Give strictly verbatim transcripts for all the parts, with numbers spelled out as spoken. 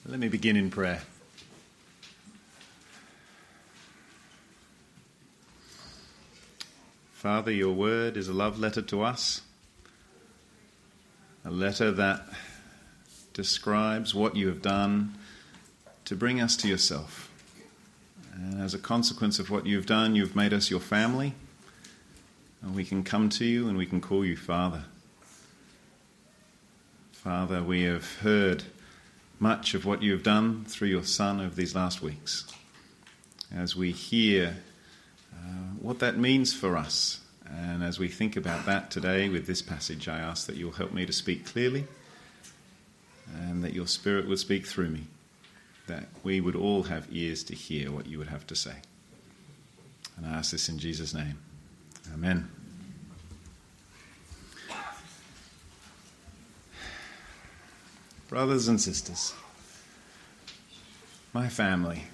Let me begin in prayer. Father, your word is a love letter to us, a letter that describes what you have done to bring us to yourself. And as a consequence of what you've done, you've made us your family, and we can come to you and we can call you Father. Father, we have heard much of what you have done through your Son over these last weeks. As we hear uh, what that means for us, and as we think about that today with this passage, I ask that you'll help me to speak clearly and that your Spirit would speak through me, that we would all have ears to hear what you would have to say. And I ask this in Jesus' name. Amen. Brothers and sisters, my family,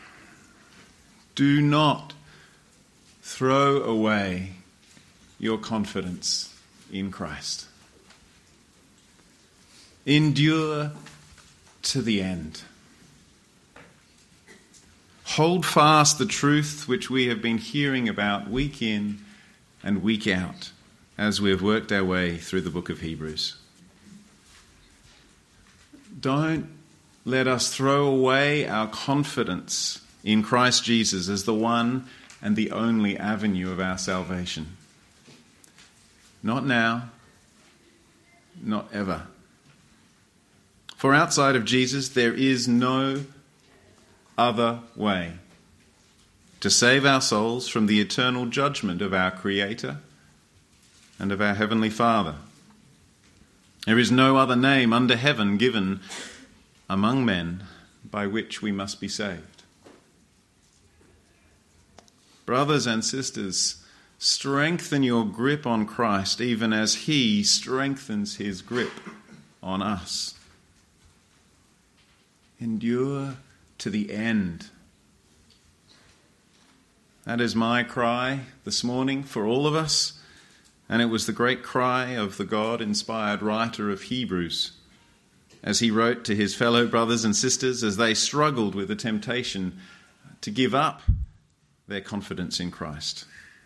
do not throw away your confidence in Christ. Endure to the end. Hold fast the truth which we have been hearing about week in and week out as we have worked our way through the book of Hebrews. Don't let us throw away our confidence in Christ Jesus as the one and the only avenue of our salvation. Not now, not ever. For outside of Jesus, there is no other way to save our souls from the eternal judgment of our Creator and of our Heavenly Father. There is no other name under heaven given among men by which we must be saved. Brothers and sisters, strengthen your grip on Christ even as he strengthens his grip on us. Endure to the end. That is my cry this morning for all of us. And it was the great cry of the God-inspired writer of Hebrews as he wrote to his fellow brothers and sisters as they struggled with the temptation to give up their confidence in Christ.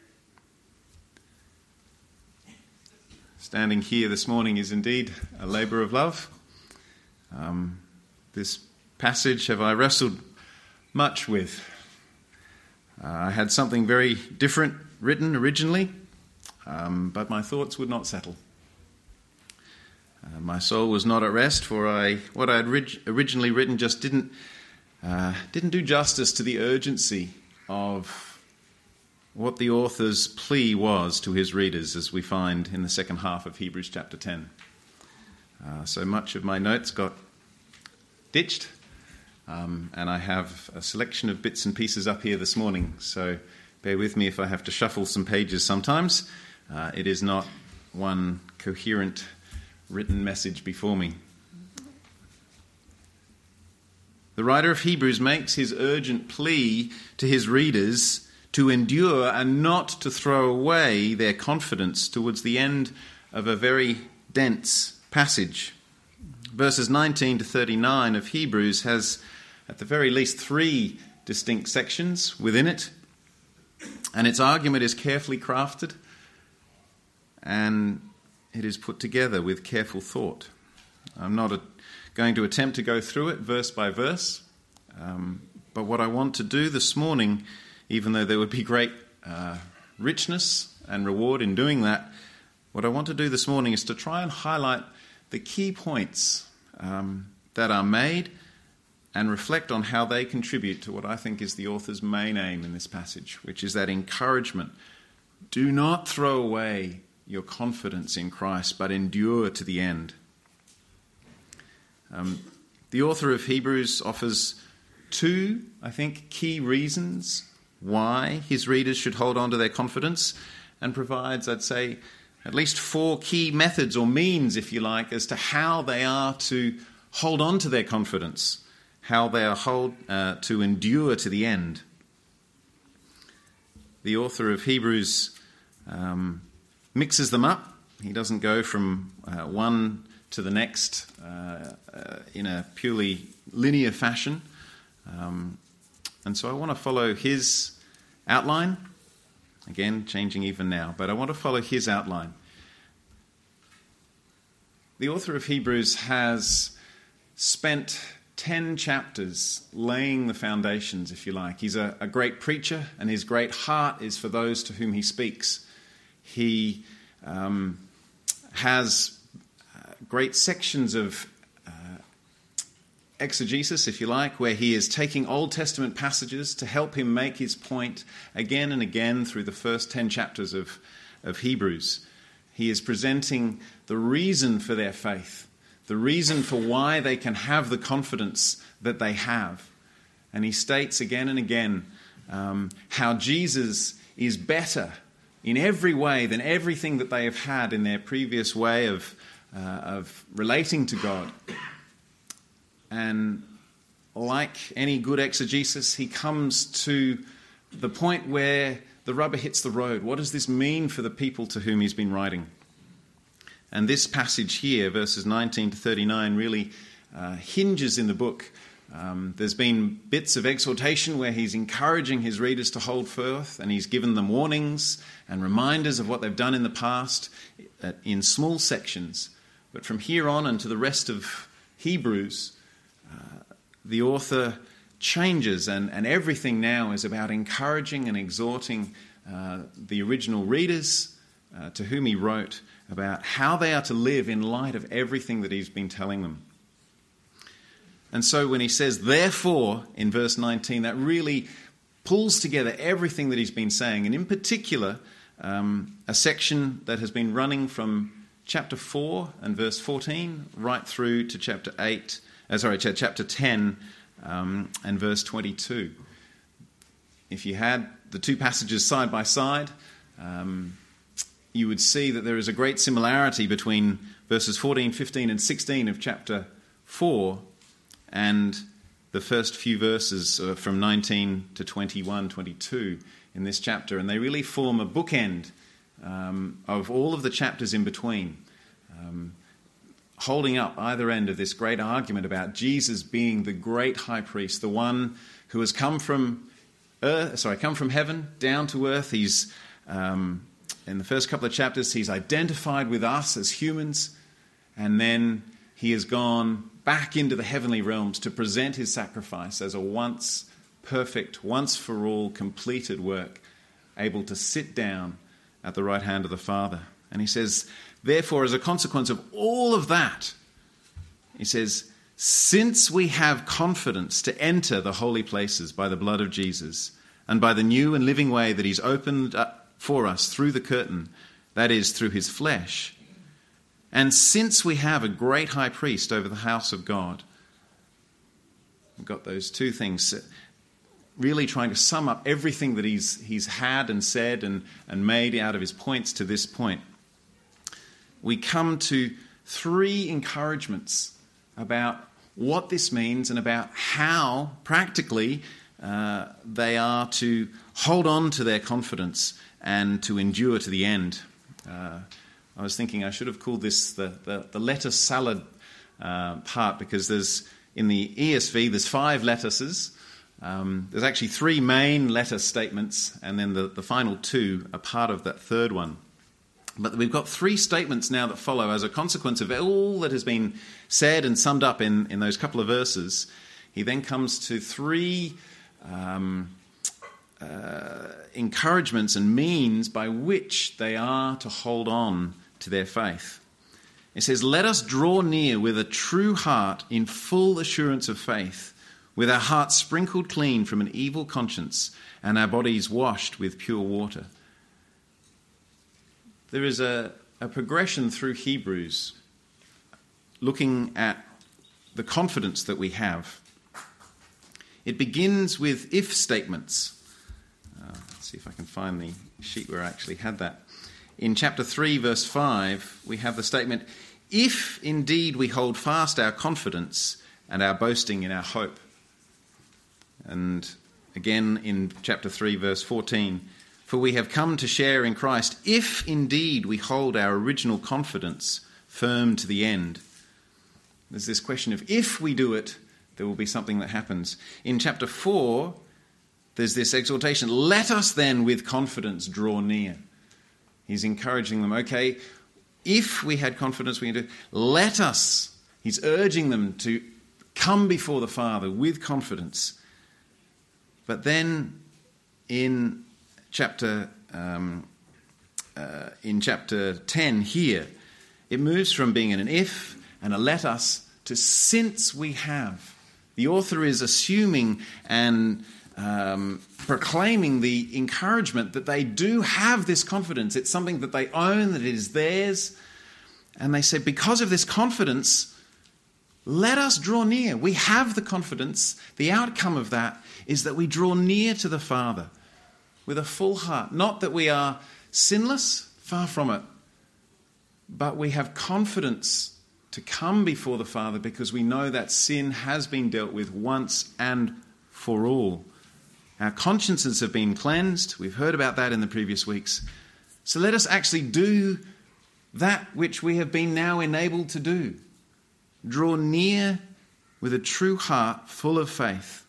Standing here this morning is indeed a labour of love. Um, this passage have I wrestled much with. Uh, I had something very different written originally. Um, but my thoughts would not settle. Uh, my soul was not at rest, for I what I had rig- originally written just didn't uh, didn't do justice to the urgency of what the author's plea was to his readers, as we find in the second half of Hebrews chapter ten. Uh, so much of my notes got ditched, um, and I have a selection of bits and pieces up here this morning. So bear with me if I have to shuffle some pages sometimes. Uh, it is not one coherent written message before me. The writer of Hebrews makes his urgent plea to his readers to endure and not to throw away their confidence towards the end of a very dense passage. Verses nineteen to thirty-nine of Hebrews has at the very least three distinct sections within it, and its argument is carefully crafted and it is put together with careful thought. I'm not a, going to attempt to go through it verse by verse, um, but what I want to do this morning, even though there would be great uh, richness and reward in doing that, what I want to do this morning is to try and highlight the key points um, that are made and reflect on how they contribute to what I think is the author's main aim in this passage, which is that encouragement. Do not throw away your confidence in Christ, but endure to the end. Um, the author of Hebrews offers two, I think, key reasons why his readers should hold on to their confidence, and provides, I'd say, at least four key methods or means, if you like, as to how they are to hold on to their confidence, how they are hold, uh, to endure to the end. The author of Hebrews um, mixes them up. He doesn't go from uh, one to the next uh, uh, in a purely linear fashion. Um, and so I want to follow his outline. Again, changing even now, but I want to follow his outline. The author of Hebrews has spent ten chapters laying the foundations, if you like. He's a, a great preacher, and his great heart is for those to whom he speaks. He um, has uh, great sections of uh, exegesis, if you like, where he is taking Old Testament passages to help him make his point again and again through the first ten chapters of, of Hebrews. He is presenting the reason for their faith, the reason for why they can have the confidence that they have. And he states again and again um, how Jesus is better in every way than everything that they have had in their previous way of, uh, of relating to God. And like any good exegesis, he comes to the point where the rubber hits the road. What does this mean for the people to whom he's been writing? And this passage here, verses nineteen to thirty-nine, really uh, hinges in the book. Um, there's been bits of exhortation where he's encouraging his readers to hold forth, and he's given them warnings and reminders of what they've done in the past in small sections. But from here on and to the rest of Hebrews, uh, the author changes, and, and everything now is about encouraging and exhorting uh, the original readers uh, to whom he wrote about how they are to live in light of everything that he's been telling them. And so when he says, therefore, in verse nineteen, that really pulls together everything that he's been saying, and in particular, um, a section that has been running from chapter four and verse fourteen right through to chapter eight, uh, sorry, chapter ten um, and verse twenty-two. If you had the two passages side by side, um, you would see that there is a great similarity between verses fourteen, fifteen, and sixteen of chapter four and the first few verses uh, from nineteen to twenty-one, twenty-two in this chapter. And they really form a bookend um, of all of the chapters in between, um, holding up either end of this great argument about Jesus being the great high priest, the one who has come from earth, sorry, come from heaven down to earth. He's um, in the first couple of chapters, he's identified with us as humans, and then he has gone back into the heavenly realms to present his sacrifice as a once perfect, once for all completed work, able to sit down at the right hand of the Father. And he says, therefore, as a consequence of all of that, he says, since we have confidence to enter the holy places by the blood of Jesus, and by the new and living way that he's opened up for us through the curtain, that is, through his flesh, and since we have a great high priest over the house of God, we've got those two things really trying to sum up everything that he's he's had and said and, and made out of his points to this point. We come to three encouragements about what this means and about how, practically, uh, they are to hold on to their confidence and to endure to the end. Uh, I was thinking I should have called this the, the, the lettuce salad uh, part, because there's in the E S V there's five lettuces. Um, there's actually three main lettuce statements, and then the, the final two are part of that third one. But we've got three statements now that follow as a consequence of all that has been said and summed up in, in those couple of verses. He then comes to three um, uh, encouragements and means by which they are to hold on to their faith. It says, let us draw near with a true heart in full assurance of faith, with our hearts sprinkled clean from an evil conscience and our bodies washed with pure water. There is a, a progression through Hebrews looking at the confidence that we have. It begins with if statements. Uh, let's see if I can find the sheet where I actually had that. In chapter three, verse five, we have the statement, if indeed we hold fast our confidence and our boasting in our hope. And again in chapter three, verse fourteen, for we have come to share in Christ, if indeed we hold our original confidence firm to the end. There's this question of if we do it, There will be something that happens. In chapter four, there's this exhortation, let us then with confidence draw near. He's encouraging them, okay, if we had confidence, we can do, let us. He's urging them to come before the Father with confidence. But then in chapter um, uh, in chapter ten here, it moves from being an if and a let us to since we have. The author is assuming and um, proclaiming the encouragement that they do have this confidence. It's something that they own, that it is theirs. And they say, because of this confidence, let us draw near. We have the confidence. The outcome of that is that we draw near to the Father with a full heart. Not that we are sinless, far from it, but we have confidence to come before the Father because we know that sin has been dealt with once and for all. Our consciences have been cleansed. We've heard about that in the previous weeks. So let us actually do that which we have been now enabled to do. Draw near with a true heart full of faith.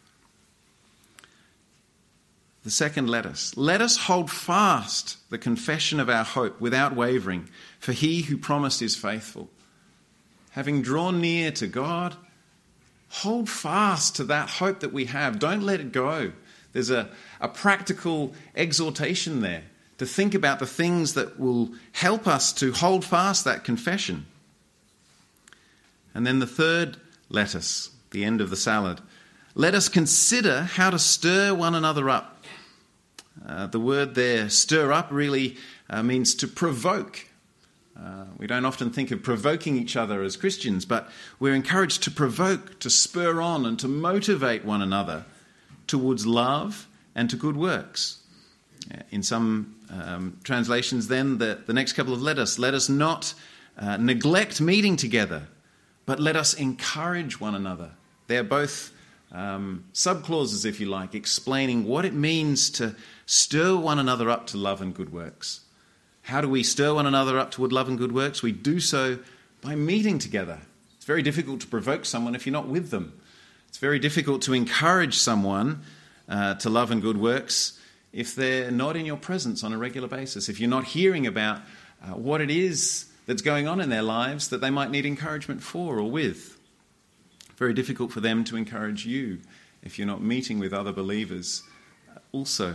The second, let us. Let us hold fast the confession of our hope without wavering, for he who promised is faithful. Having drawn near to God, hold fast to that hope that we have. Don't let it go. There's a, a practical exhortation there to think about the things that will help us to hold fast that confession. And then the third, let us, the end of the salad. Let us consider how to stir one another up. Uh, the word there, stir up, really uh, means to provoke. Uh, we don't often think of provoking each other as Christians, but we're encouraged to provoke, to spur on and to motivate one another towards love and to good works. In some um, translations then, the, the next couple of let us, let us not uh, neglect meeting together, but let us encourage one another. They're both um, subclauses, if you like, explaining what it means to stir one another up to love and good works. How do we stir one another up toward love and good works? We do so by meeting together. It's very difficult to provoke someone if you're not with them. It's very difficult to encourage someone uh, to love and good works if they're not in your presence on a regular basis, if you're not hearing about uh, what it is that's going on in their lives that they might need encouragement for or with. Very difficult for them to encourage you if you're not meeting with other believers uh, also.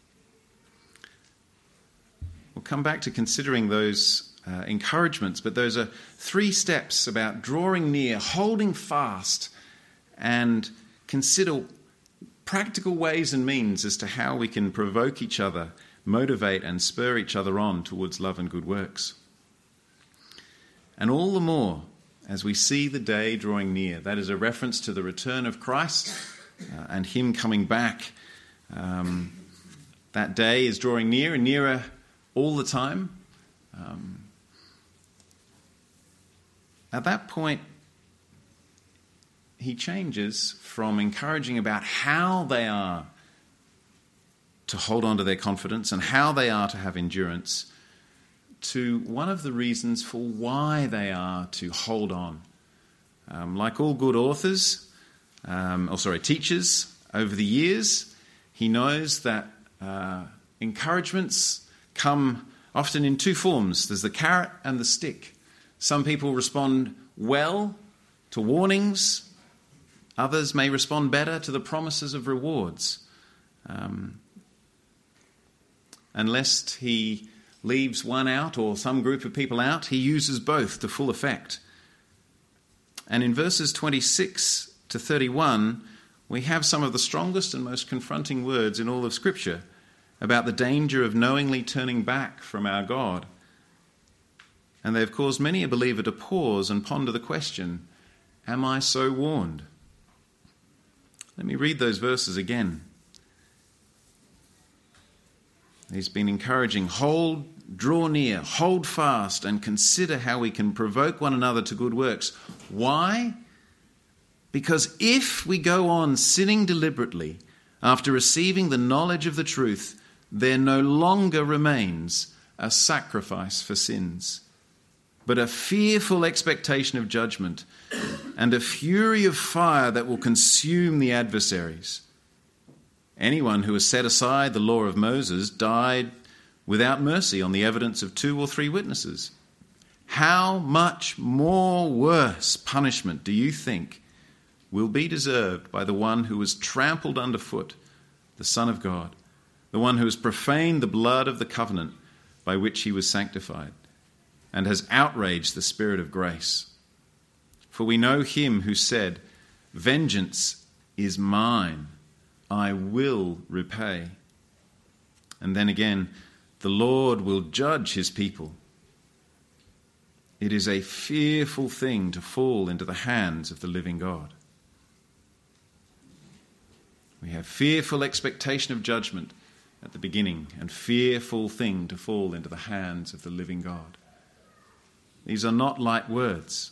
We'll come back to considering those uh, encouragements, but those are three steps about drawing near, holding fast, and consider practical ways and means as to how we can provoke each other, motivate and spur each other on towards love and good works. And all the more as we see the day drawing near. That is a reference to the return of Christ uh, and him coming back. Um, that day is drawing near and nearer all the time. Um, at that point, he changes from encouraging about how they are to hold on to their confidence and how they are to have endurance to one of the reasons for why they are to hold on. Um, like all good authors, um, or sorry, teachers over the years, he knows that uh, encouragements come often in two forms. There's the carrot and the stick. Some people respond well to warnings. Others may respond better to the promises of rewards. Um, and lest he leaves one out or some group of people out, he uses both to full effect. And in verses twenty-six to thirty-one, we have some of the strongest and most confronting words in all of Scripture about the danger of knowingly turning back from our God. And they've caused many a believer to pause and ponder the question, am I so warned? Let me read those verses again. He's been encouraging, hold, draw near, hold fast, and consider how we can provoke one another to good works. Why? Because if we go on sinning deliberately after receiving the knowledge of the truth, there no longer remains a sacrifice for sins, but a fearful expectation of judgment and a fury of fire that will consume the adversaries. Anyone who has set aside the law of Moses died without mercy on the evidence of two or three witnesses. How much more worse punishment do you think will be deserved by the one who was trampled underfoot, the Son of God, the one who has profaned the blood of the covenant by which he was sanctified, and has outraged the Spirit of grace? For we know him who said, "Vengeance is mine, I will repay." And then again, "The Lord will judge his people." It is a fearful thing to fall into the hands of the living God. We have fearful expectation of judgment at the beginning, and fearful thing to fall into the hands of the living God. These are not light words.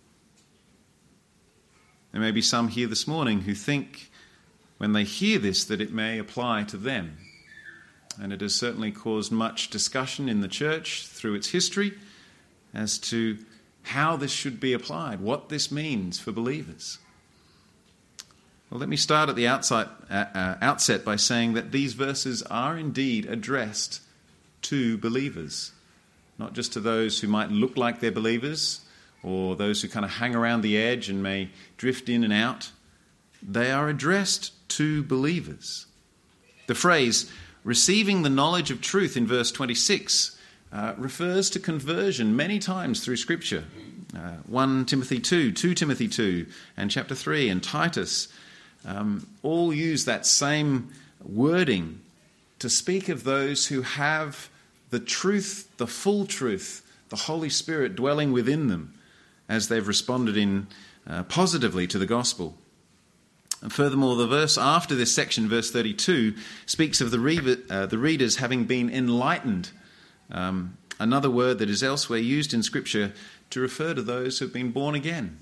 There may be some here this morning who think when they hear this that it may apply to them. And it has certainly caused much discussion in the church through its history as to how this should be applied, what this means for believers. Well, let me start at the outside, uh, uh, outset by saying that these verses are indeed addressed to believers, not just to those who might look like they're believers or those who kind of hang around the edge and may drift in and out. They are addressed to believers. The phrase, "receiving the knowledge of truth" in verse twenty-six uh, refers to conversion many times through Scripture. Uh, First Timothy two, Second Timothy two, and chapter three, and Titus um, all use that same wording to speak of those who have the truth, the full truth, the Holy Spirit dwelling within them as they've responded in uh, positively to the gospel. And furthermore, the verse after this section, verse thirty-two, speaks of the, re- uh, the readers having been enlightened, um, another word that is elsewhere used in Scripture to refer to those who have been born again.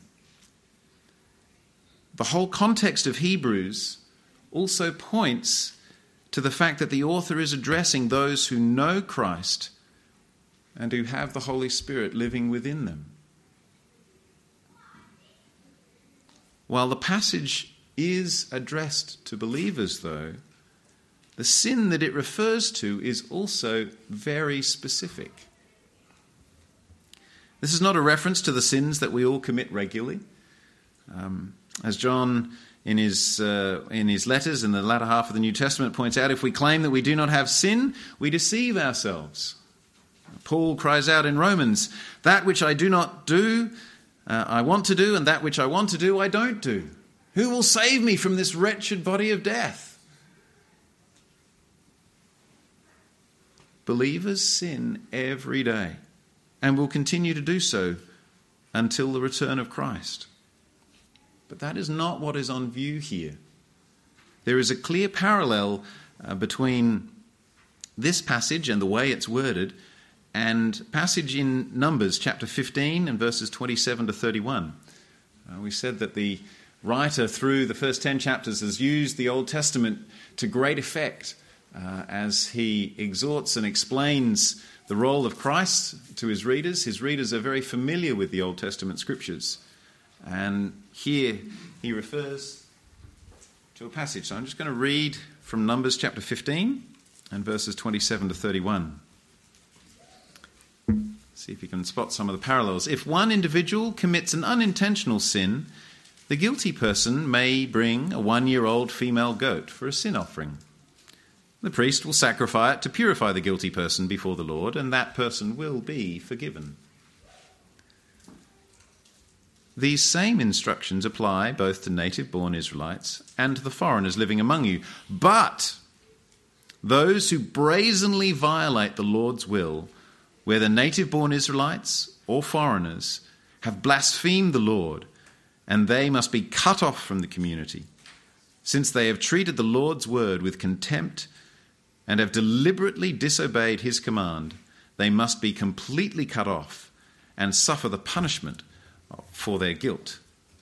The whole context of Hebrews also points to the fact that the author is addressing those who know Christ and who have the Holy Spirit living within them. While the passage is addressed to believers, though, the sin that it refers to is also very specific. This is not a reference to the sins that we all commit regularly. Um, as John, in his uh, in his letters in the latter half of the New Testament, points out, if we claim that we do not have sin, we deceive ourselves. Paul cries out in Romans, "That which I do not do, uh, I want to do, and that which I want to do, I don't do. Who will save me from this wretched body of death?" Believers sin every day and will continue to do so until the return of Christ. But that is not what is on view here. There is a clear parallel uh, between this passage and the way it's worded and passage in Numbers chapter fifteen and verses twenty-seven to thirty-one. Uh, we said that the writer through the first ten chapters has used the Old Testament to great effect uh, as he exhorts and explains the role of Christ to his readers. His readers are very familiar with the Old Testament scriptures. And here he refers to a passage. So I'm just going to read from Numbers chapter fifteen and verses twenty-seven to thirty-one. See if you can spot some of the parallels. If one individual commits an unintentional sin, the guilty person may bring a one-year-old female goat for a sin offering. The priest will sacrifice it to purify the guilty person before the Lord, and that person will be forgiven. These same instructions apply both to native-born Israelites and to the foreigners living among you. But those who brazenly violate the Lord's will, whether native-born Israelites or foreigners, have blasphemed the Lord, and they must be cut off from the community, since they have treated the Lord's word with contempt and have deliberately disobeyed his command. They must be completely cut off and suffer the punishment for their guilt.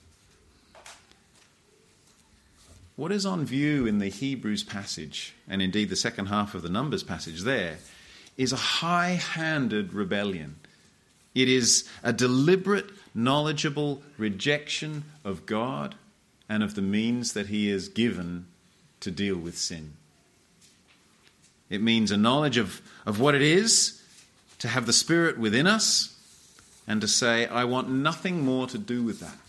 What is on view in the Hebrews passage, and indeed the second half of the Numbers passage there, is a high-handed rebellion. It is a deliberate, knowledgeable rejection of God and of the means that he has given to deal with sin. It means a knowledge of, of what it is to have the Spirit within us and to say, I want nothing more to do with that.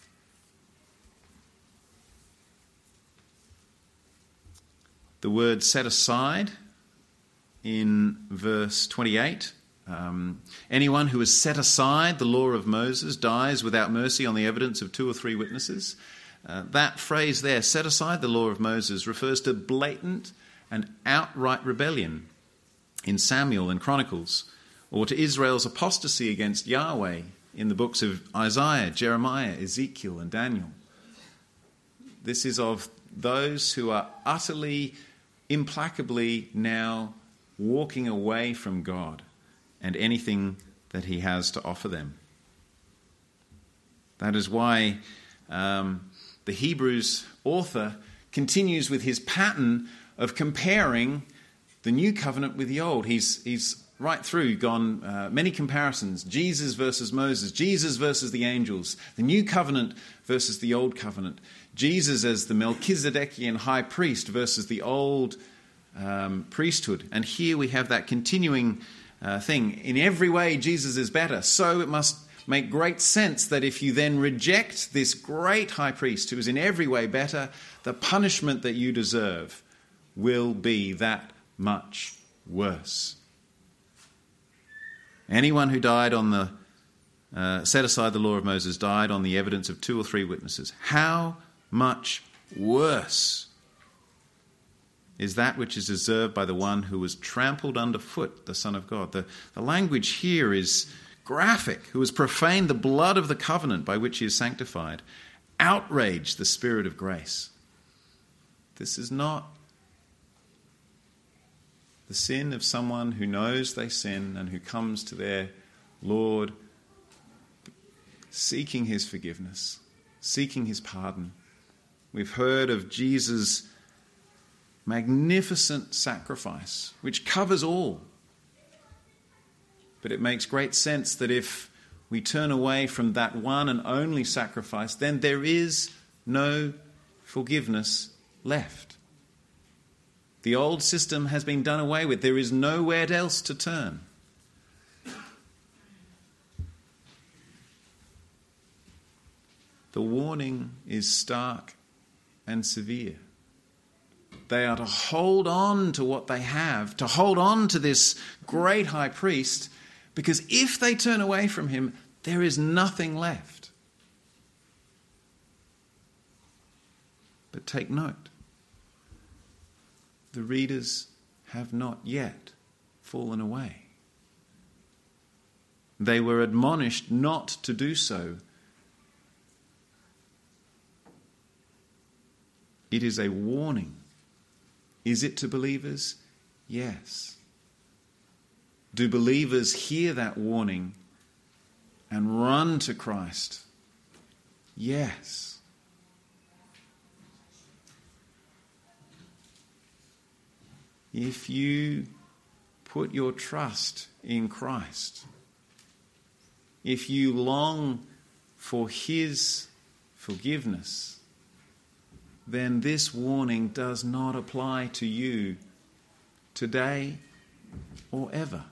The word set aside in verse twenty-eight, um, anyone who has set aside the law of Moses dies without mercy on the evidence of two or three witnesses. Uh, that phrase there, set aside the law of Moses, refers to blatant and outright rebellion in Samuel and Chronicles, or to Israel's apostasy against Yahweh in the books of Isaiah, Jeremiah, Ezekiel, and Daniel. This is of those who are utterly, implacably now walking away from God and anything that he has to offer them. That is why um, the Hebrews author continues with his pattern of comparing the new covenant with the old. He's, he's right through gone uh, many comparisons. Jesus versus Moses, Jesus versus the angels, the new covenant versus the old covenant. Jesus as the Melchizedekian high priest versus the old um, priesthood. And here we have that continuing uh, thing. In every way, Jesus is better. So it must make great sense that if you then reject this great high priest who is in every way better, the punishment that you deserve will be that much worse. Anyone who died on the, uh, set aside the law of Moses died on the evidence of two or three witnesses. How much worse is that which is deserved by the one who was trampled underfoot, the Son of God? The, the language here is graphic. Who has profaned the blood of the covenant by which he is sanctified, outraged the Spirit of grace. This is not the sin of someone who knows they sin and who comes to their Lord seeking his forgiveness, seeking his pardon. We've heard of Jesus' magnificent sacrifice, which covers all. But it makes great sense that if we turn away from that one and only sacrifice, then there is no forgiveness left. The old system has been done away with. There is nowhere else to turn. The warning is stark and severe. They are to hold on to what they have, to hold on to this great high priest, because if they turn away from him, there is nothing left. But take note, the readers have not yet fallen away. They were admonished not to do so. It is a warning. Is it to believers? Yes. Do believers hear that warning and run to Christ? Yes. If you put your trust in Christ, if you long for his forgiveness, then this warning does not apply to you today or ever.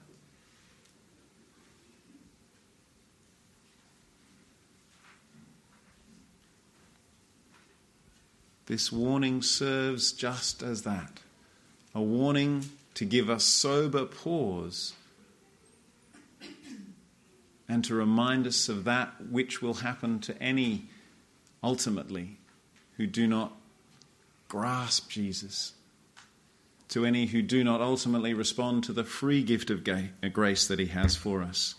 This warning serves just as that, a warning to give us sober pause and to remind us of that which will happen to any, ultimately, who do not grasp Jesus, to any who do not ultimately respond to the free gift of grace that he has for us.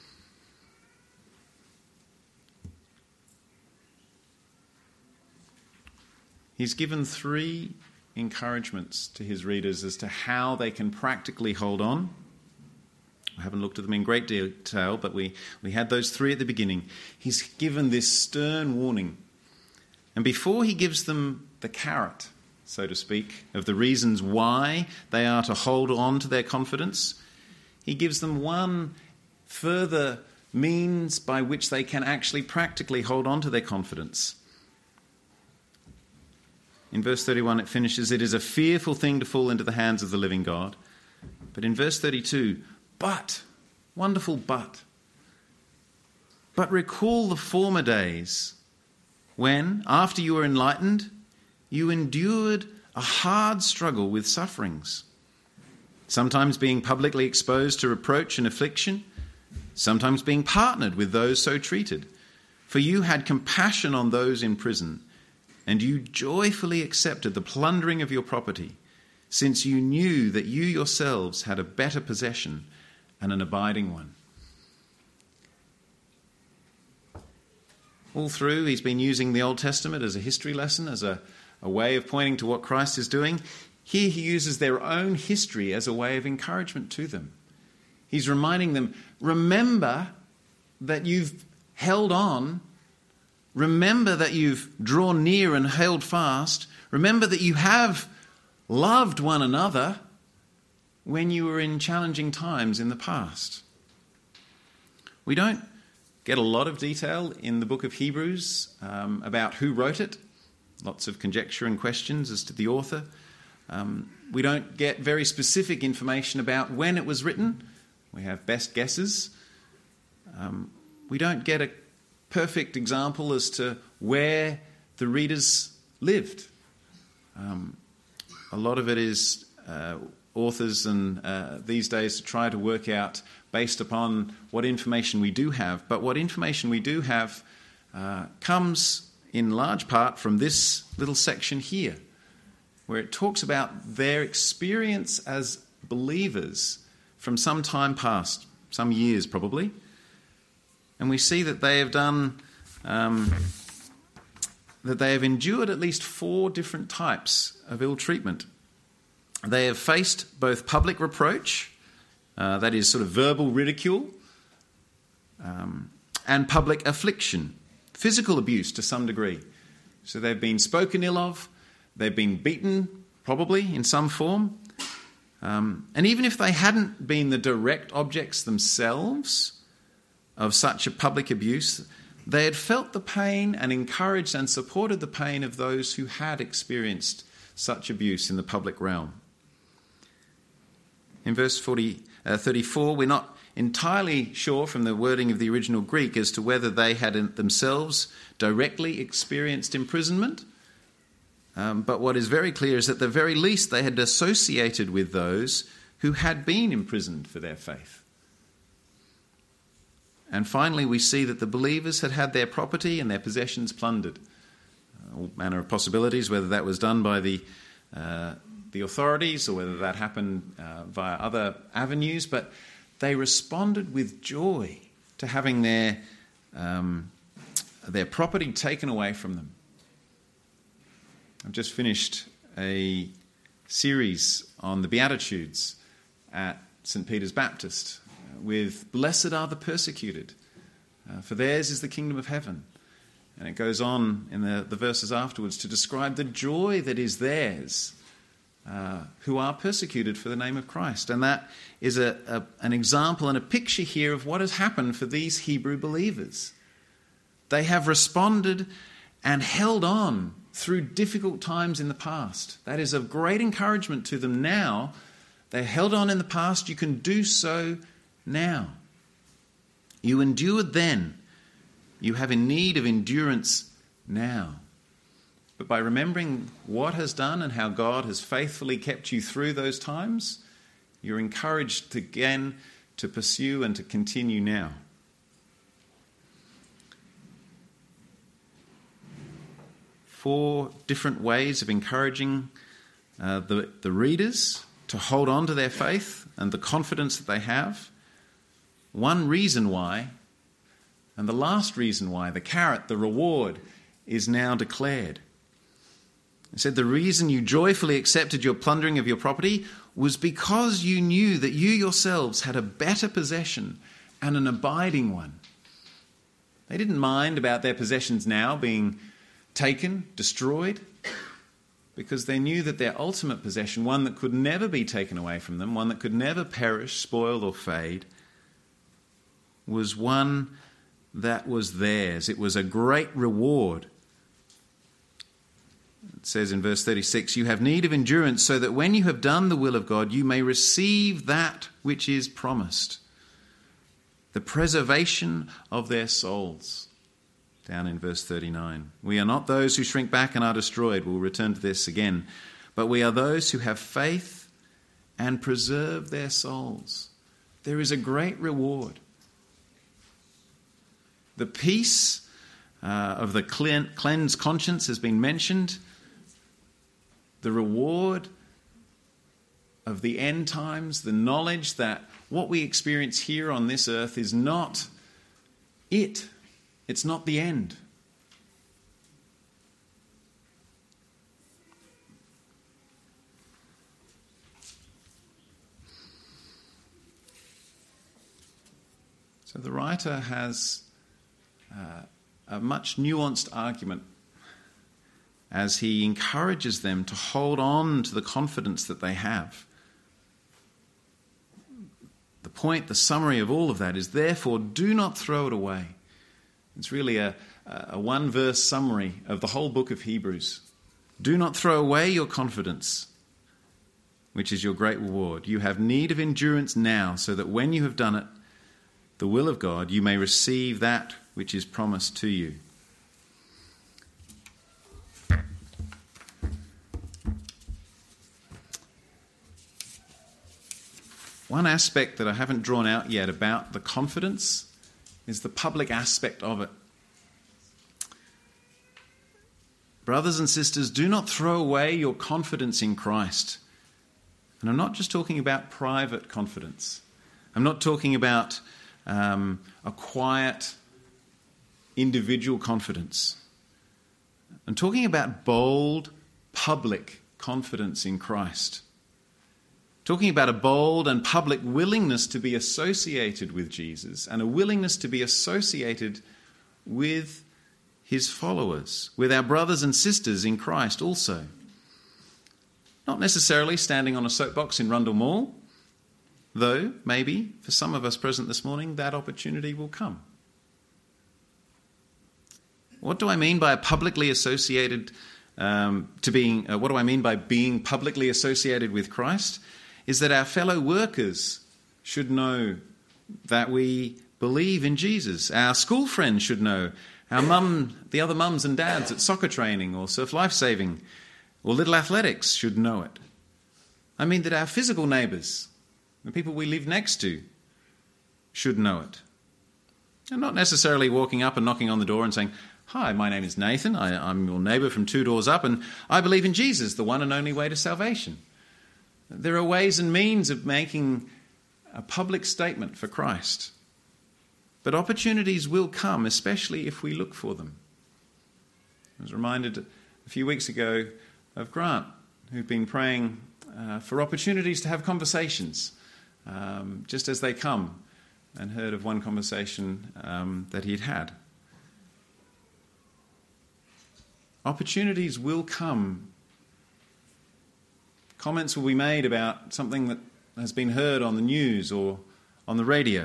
He's given three encouragements to his readers as to how they can practically hold on. I haven't looked at them in great detail, but we, we had those three at the beginning. He's given this stern warning. And before he gives them the carrot, so to speak, of the reasons why they are to hold on to their confidence, he gives them one further means by which they can actually practically hold on to their confidence. In verse thirty-one it finishes, "It is a fearful thing to fall into the hands of the living God." But in verse thirty-two, "But," wonderful but, "but recall the former days when, after you were enlightened, you endured a hard struggle with sufferings, sometimes being publicly exposed to reproach and affliction, sometimes being partnered with those so treated. For you had compassion on those in prison, and you joyfully accepted the plundering of your property, since you knew that you yourselves had a better possession and an abiding one." All through, he's been using the Old Testament as a history lesson, as a, a way of pointing to what Christ is doing. Here he uses their own history as a way of encouragement to them. He's reminding them, remember that you've held on. Remember that you've drawn near and held fast. Remember that you have loved one another when you were in challenging times in the past. We don't get a lot of detail in the book of Hebrews um, about who wrote it. Lots of conjecture and questions as to the author. Um, we don't get very specific information about when it was written. We have best guesses. Um, we don't get a perfect example as to where the readers lived. Um, a lot of it is uh, authors and uh, these days to try to work out based upon what information we do have. But what information we do have uh, comes in large part from this little section here, where it talks about their experience as believers from some time past, some years probably. And we see that they have done, um, that they have endured at least four different types of ill treatment. They have faced both public reproach, uh, that is sort of verbal ridicule, um, and public affliction, physical abuse to some degree. So they've been spoken ill of, they've been beaten, probably in some form. Um, and even if they hadn't been the direct objects themselves of such a public abuse, they had felt the pain and encouraged and supported the pain of those who had experienced such abuse in the public realm. In verse forty, uh, thirty-four, we're not entirely sure from the wording of the original Greek as to whether they had themselves directly experienced imprisonment. Um, but what is very clear is that at the very least they had associated with those who had been imprisoned for their faith. And finally, we see that the believers had had their property and their possessions plundered. Uh, all manner of possibilities, whether that was done by the uh, the authorities or whether that happened uh, via other avenues, but they responded with joy to having their um, their property taken away from them. I've just finished a series on the Beatitudes at Saint Peter's Baptist with "Blessed are the persecuted, uh, for theirs is the kingdom of heaven." And it goes on in the, the verses afterwards to describe the joy that is theirs uh, who are persecuted for the name of Christ. And that is a, a, an example and a picture here of what has happened for these Hebrew believers. They have responded and held on through difficult times in the past. That is of great encouragement to them now. They held on in the past. You can do so now. You endured then. You have in need of endurance now. But by remembering what has done and how God has faithfully kept you through those times, you're encouraged again to pursue and to continue now. Four different ways of encouraging uh, the, the readers to hold on to their faith and the confidence that they have. One reason why, and the last reason why, the carrot, the reward, is now declared. It said the reason you joyfully accepted your plundering of your property was because you knew that you yourselves had a better possession and an abiding one. They didn't mind about their possessions now being taken, destroyed, because they knew that their ultimate possession, one that could never be taken away from them, one that could never perish, spoil or fade, was one that was theirs. It was a great reward. It says in verse thirty-six, "You have need of endurance so that when you have done the will of God, you may receive that which is promised." The preservation of their souls. Down in verse thirty-nine. "We are not those who shrink back and are destroyed." We'll return to this again. "But we are those who have faith and preserve their souls." There is a great reward. The peace uh, of the cleansed conscience has been mentioned. The reward of the end times, the knowledge that what we experience here on this earth is not it. It's not the end. So the writer has uh, a much nuanced argument as he encourages them to hold on to the confidence that they have. The point, the summary of all of that is, therefore, do not throw it away. It's really a, a one-verse summary of the whole book of Hebrews. Do not throw away your confidence, which is your great reward. You have need of endurance now, so that when you have done it, the will of God, you may receive that which is promised to you. One aspect that I haven't drawn out yet about the confidence is the public aspect of it. Brothers and sisters, do not throw away your confidence in Christ. And I'm not just talking about private confidence. I'm not talking about um, a quiet, individual confidence. I'm talking about bold, public confidence in Christ. Talking about a bold and public willingness to be associated with Jesus and a willingness to be associated with his followers, with our brothers and sisters in Christ also. Not necessarily standing on a soapbox in Rundle Mall, though maybe for some of us present this morning that opportunity will come. What do I mean by publicly associated um, to being? Uh, what do I mean by being publicly associated with Christ? Is that our fellow workers should know that we believe in Jesus. Our school friends should know. Our mum, the other mums and dads at soccer training or Surf Life Saving or Little Athletics should know it. I mean that our physical neighbours, the people we live next to, should know it. And not necessarily walking up and knocking on the door and saying, "Hi, my name is Nathan. I, I'm your neighbour from two doors up, and I believe in Jesus, the one and only way to salvation." There are ways and means of making a public statement for Christ. But opportunities will come, especially if we look for them. I was reminded a few weeks ago of Grant, who'd been praying uh, for opportunities to have conversations, um, just as they come, and heard of one conversation um, that he'd had. Opportunities will come. Comments will be made about something that has been heard on the news or on the radio.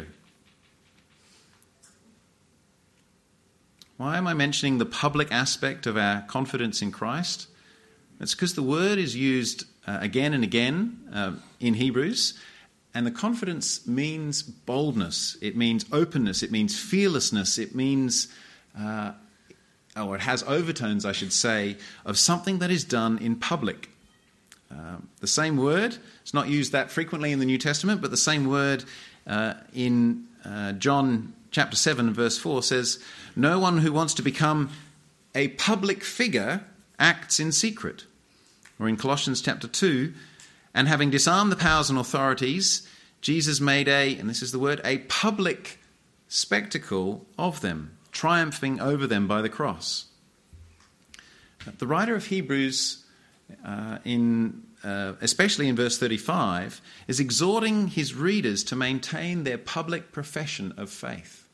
Why am I mentioning the public aspect of our confidence in Christ? It's because the word is used uh, again and again uh, in Hebrews, and the confidence means boldness, it means openness, it means fearlessness, it means, uh, or it has overtones, I should say, of something that is done in public. Um, the same word, it's not used that frequently in the New Testament, but the same word uh, in uh, John chapter seven verse four says, "No one who wants to become a public figure acts in secret." Or in Colossians chapter two, "And having disarmed the powers and authorities, Jesus made a," and this is the word, "a public spectacle of them, triumphing over them by the cross." The writer of Hebrews Uh, in uh, especially in verse thirty-five, is exhorting his readers to maintain their public profession of faith.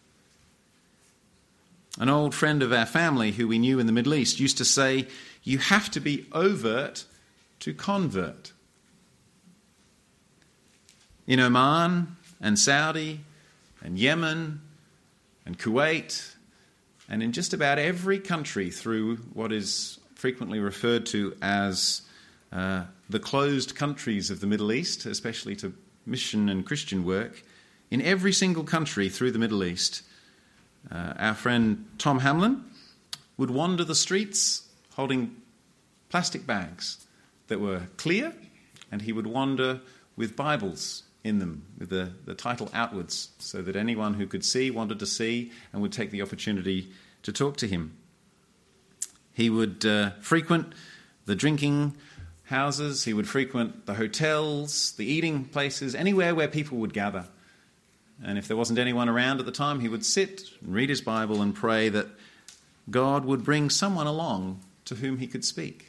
An old friend of our family who we knew in the Middle East used to say, "You have to be overt to convert." In Oman and Saudi and Yemen and Kuwait, and in just about every country through what is frequently referred to as uh, the closed countries of the Middle East, especially to mission and Christian work. In every single country through the Middle East, uh, our friend Tom Hamlin would wander the streets holding plastic bags that were clear, and he would wander with Bibles in them, with the, the title outwards, so that anyone who could see wanted to see and would take the opportunity to talk to him. He would uh, frequent the drinking houses, he would frequent the hotels, the eating places, anywhere where people would gather. And if there wasn't anyone around at the time, he would sit and read his Bible and pray that God would bring someone along to whom he could speak.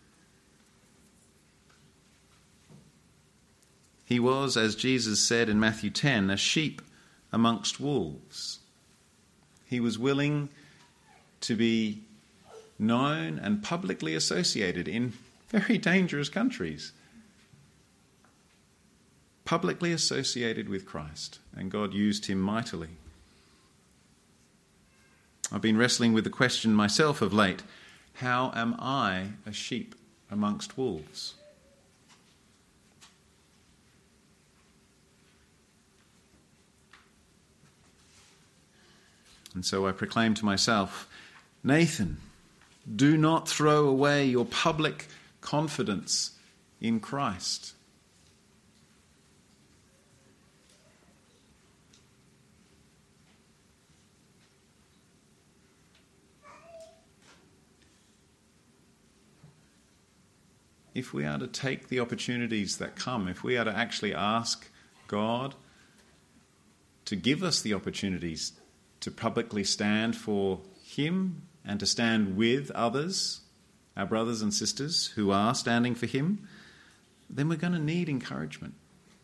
He was, as Jesus said in Matthew ten, a sheep amongst wolves. He was willing to be known and publicly associated in very dangerous countries. Publicly associated with Christ, and God used him mightily. I've been wrestling with the question myself of late, how am I a sheep amongst wolves? And so I proclaim to myself, Nathan, do not throw away your public confidence in Christ. If we are to take the opportunities that come, if we are to actually ask God to give us the opportunities to publicly stand for him and to stand with others, our brothers and sisters who are standing for him, then we're going to need encouragement.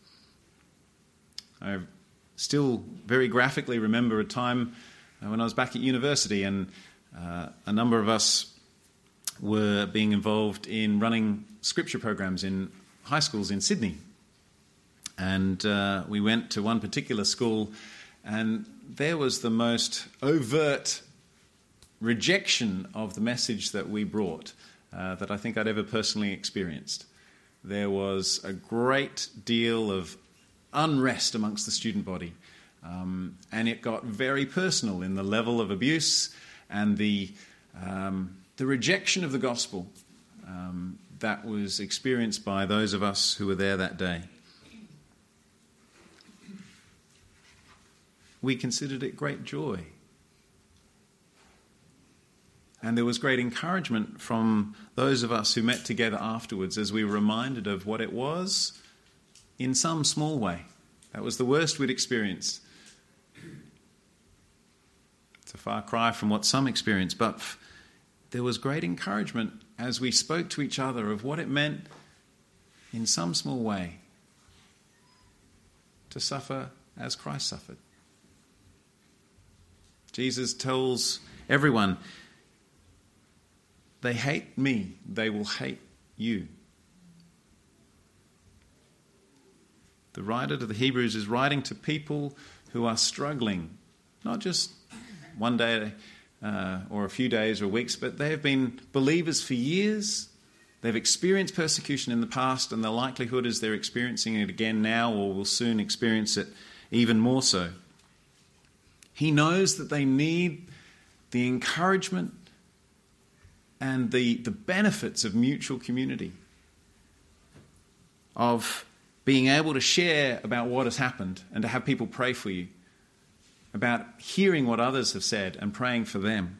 I still very graphically remember a time when I was back at university, and uh, a number of us were being involved in running scripture programs in high schools in Sydney. And uh, we went to one particular school, and there was the most overt rejection of the message that we brought uh, that I think I'd ever personally experienced. There was a great deal of unrest amongst the student body, um, and it got very personal in the level of abuse and the um, the rejection of the gospel um, that was experienced by those of us who were there that day. We considered it great joy. And there was great encouragement from those of us who met together afterwards as we were reminded of what it was in some small way. That was the worst we'd experienced. It's a far cry from what some experienced, but there was great encouragement as we spoke to each other of what it meant in some small way to suffer as Christ suffered. Jesus tells everyone, they hate me, they will hate you. The writer to the Hebrews is writing to people who are struggling, not just one day uh, or a few days or weeks, but they have been believers for years. They've experienced persecution in the past, and the likelihood is they're experiencing it again now, or will soon experience it even more so. He knows that they need the encouragement and the, the benefits of mutual community, of being able to share about what has happened and to have people pray for you, about hearing what others have said and praying for them.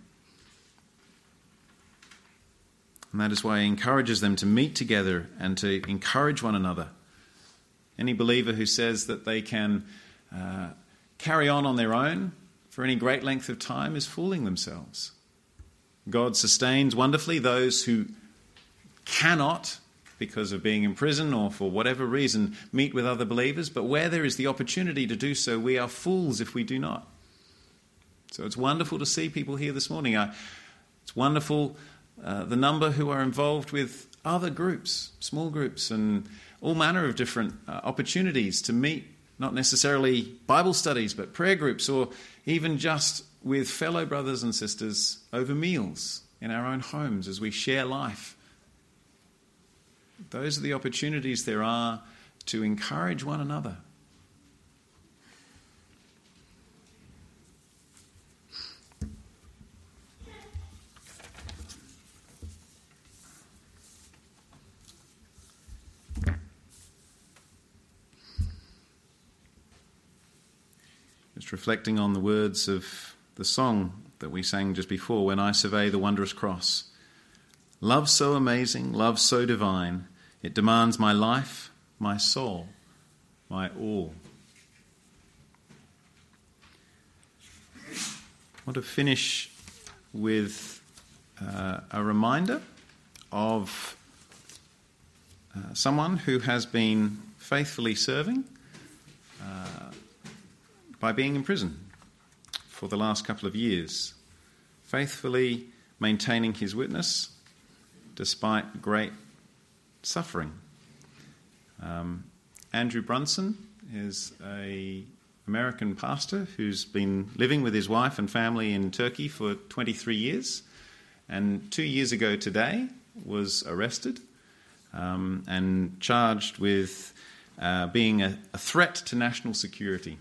And that is why he encourages them to meet together and to encourage one another. Any believer who says that they can uh, carry on on their own for any great length of time is fooling themselves. God sustains wonderfully those who cannot, because of being in prison or for whatever reason, meet with other believers. But where there is the opportunity to do so, we are fools if we do not. So it's wonderful to see people here this morning. I, it's wonderful uh, the number who are involved with other groups, small groups, and all manner of different uh, opportunities to meet not necessarily Bible studies, but prayer groups, or even just with fellow brothers and sisters over meals in our own homes as we share life. Those are the opportunities there are to encourage one another. Just reflecting on the words of the song that we sang just before, When I Survey the Wondrous Cross. Love so amazing, love so divine, it demands my life, my soul, my all. I want to finish with uh, a reminder of uh, someone who has been faithfully serving uh, by being in prison for the last couple of years, faithfully maintaining his witness despite great suffering. Um, Andrew Brunson is an American pastor who's been living with his wife and family in Turkey for twenty-three years, and two years ago today was arrested um, and charged with uh, being a, a threat to national security.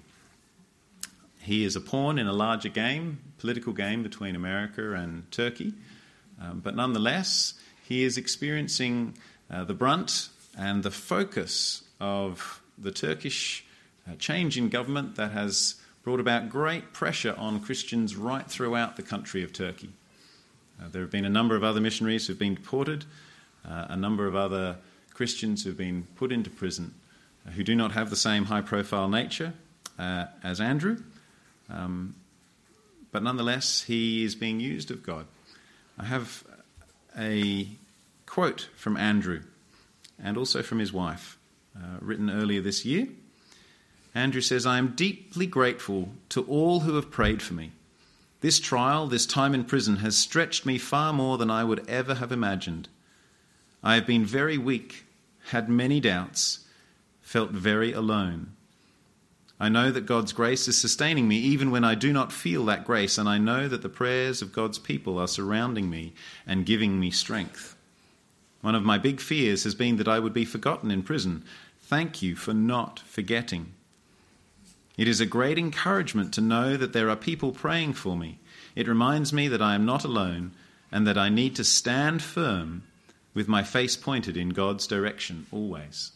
He is a pawn in a larger game, political game between America and Turkey, um, but nonetheless, he is experiencing uh, the brunt and the focus of the Turkish uh, change in government that has brought about great pressure on Christians right throughout the country of Turkey. Uh, there have been a number of other missionaries who have been deported, uh, a number of other Christians who have been put into prison, uh, who do not have the same high-profile nature uh, as Andrew. Um, but nonetheless, he is being used of God. I have a quote from Andrew and also from his wife, uh, written earlier this year. Andrew says, I am deeply grateful to all who have prayed for me. This trial, this time in prison, has stretched me far more than I would ever have imagined. I have been very weak, had many doubts, felt very alone. I know that God's grace is sustaining me even when I do not feel that grace, and I know that the prayers of God's people are surrounding me and giving me strength. One of my big fears has been that I would be forgotten in prison. Thank you for not forgetting. It is a great encouragement to know that there are people praying for me. It reminds me that I am not alone and that I need to stand firm with my face pointed in God's direction always.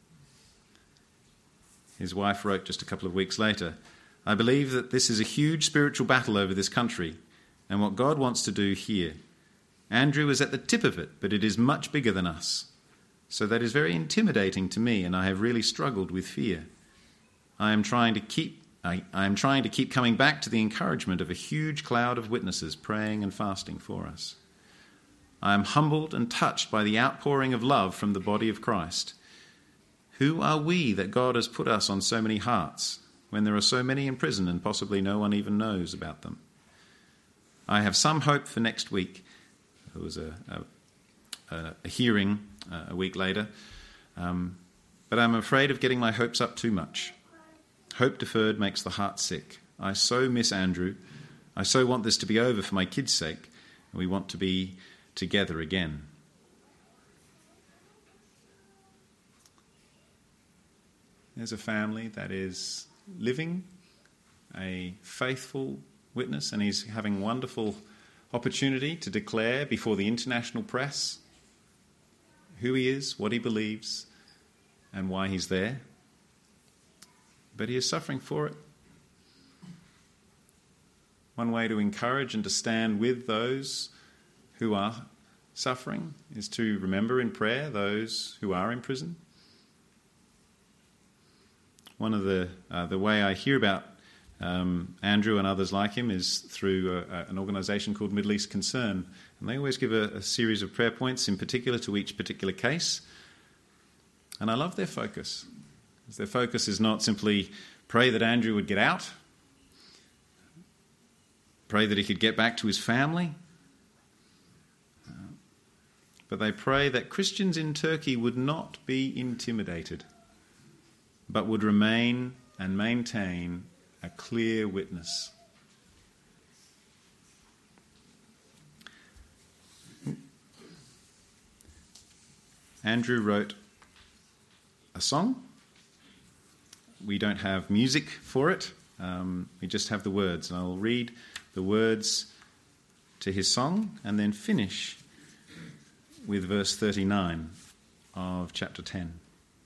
His wife wrote just a couple of weeks later, I believe that this is a huge spiritual battle over this country and what God wants to do here. Andrew is at the tip of it, but it is much bigger than us. So that is very intimidating to me, and I have really struggled with fear. I am trying to keep I, I am trying to keep coming back to the encouragement of a huge cloud of witnesses praying and fasting for us. I am humbled and touched by the outpouring of love from the body of Christ. Who are we that God has put us on so many hearts when there are so many in prison and possibly no one even knows about them? I have some hope for next week. There was a, a, a hearing uh, a week later, um, but I'm afraid of getting my hopes up too much. Hope deferred makes the heart sick. I so miss Andrew. I so want this to be over for my kids' sake, and we want to be together again. There's a family that is living a faithful witness, and he's having wonderful opportunity to declare before the international press who he is, what he believes, and why he's there. But he is suffering for it. One way to encourage and to stand with those who are suffering is to remember in prayer those who are in prison. One of the uh, the way I hear about um, Andrew and others like him is through a, a, an organisation called Middle East Concern, and they always give a, a series of prayer points in particular to each particular case. And I love their focus. Their focus is not simply pray that Andrew would get out, pray that he could get back to his family, uh, but they pray that Christians in Turkey would not be intimidated, but would remain and maintain a clear witness. Andrew wrote a song. We don't have music for it. Um, we just have the words. And I'll read the words to his song and then finish with verse thirty-nine of chapter ten.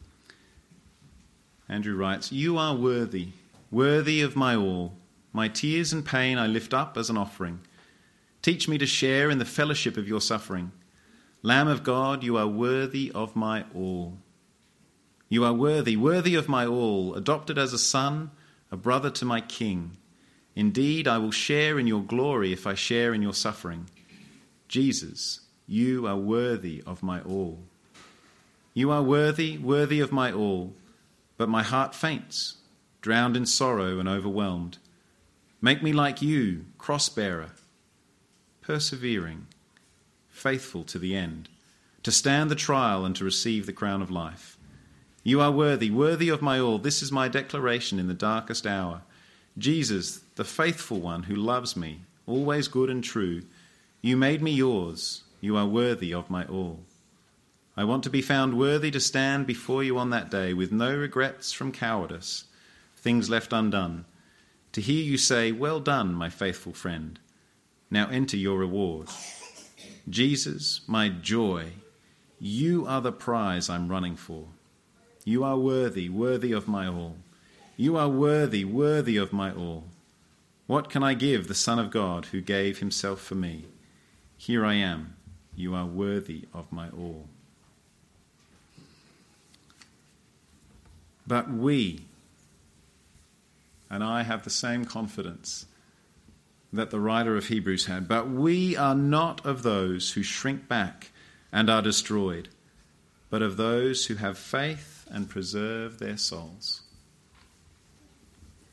Andrew writes, "You are worthy, worthy of my all. My tears and pain I lift up as an offering. Teach me to share in the fellowship of your suffering. Lamb of God, you are worthy of my all. You are worthy, worthy of my all, adopted as a son, a brother to my King. Indeed, I will share in your glory if I share in your suffering. Jesus, you are worthy of my all. You are worthy, worthy of my all, but my heart faints, drowned in sorrow and overwhelmed. Make me like you, cross-bearer, persevering, faithful to the end, to stand the trial and to receive the crown of life. You are worthy, worthy of my all. This is my declaration in the darkest hour. Jesus, the faithful one who loves me, always good and true, you made me yours. You are worthy of my all. I want to be found worthy to stand before you on that day with no regrets from cowardice, things left undone, to hear you say, well done, my faithful friend. Now enter your reward. Jesus, my joy, you are the prize I'm running for. You are worthy, worthy of my all. You are worthy, worthy of my all. What can I give the Son of God who gave himself for me? Here I am. You are worthy of my all. But we, and I have the same confidence that the writer of Hebrews had, but we are not of those who shrink back and are destroyed, but of those who have faith and preserve their souls.